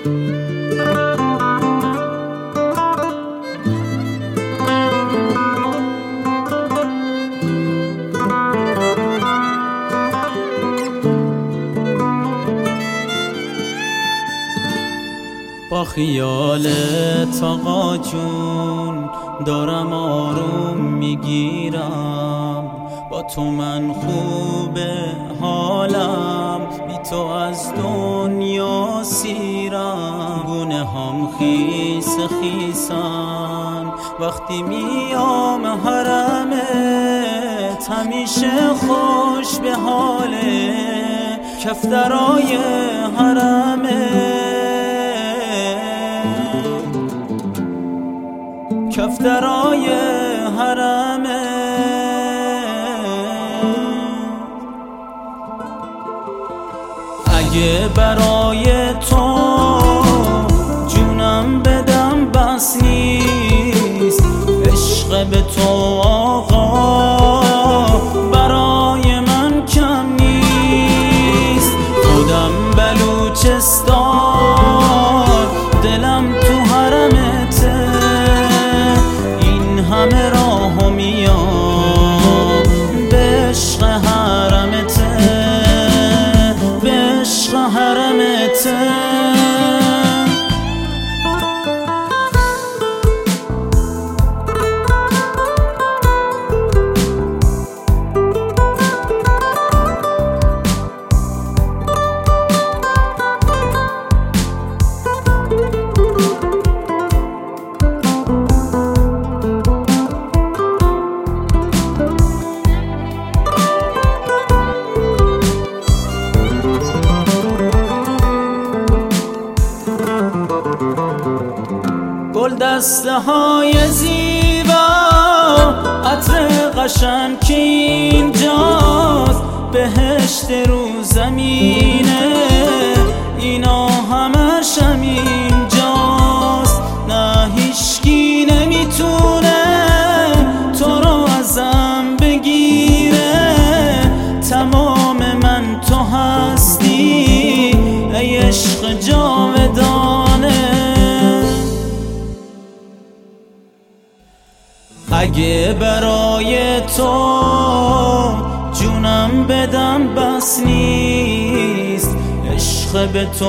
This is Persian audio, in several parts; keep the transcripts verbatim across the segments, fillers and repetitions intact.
با خیالت آقا جون دارم آروم میگیرم، با تو من خوبه حالم، بی تو از دنیا سیرم. گونه هم خیس خیسن وقتی میام حرمت، همیشه خوش به حاله کفترای حرمت، کفترای حرمت. اگه برای تو جونم بدم بس نیست، عشق به تو آقا برای من کم نیست. خودم بلوچستان دلم تو حرمته، این همه راهو میام به عشق حرمته، به عشق حرمته. گل دسته های زیبا، عطر قشنگ که اینجاست، بهشت رو زمینه اینا همش همینجاست. نه هیچکی نمیتونه تو رو ازم بگیره، تمام من تو هستی ای عشق جاودانه. اگه برای تو جونم بدم بس نیست، عشق به تو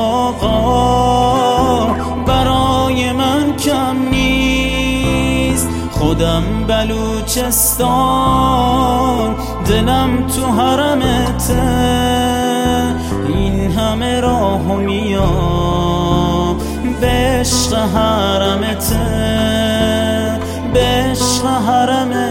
آقا برای من کم نیست. خودم بلوچستان دلم تو حرمته، این همه راهو میام به عشق حرمته، به عشق حرمته.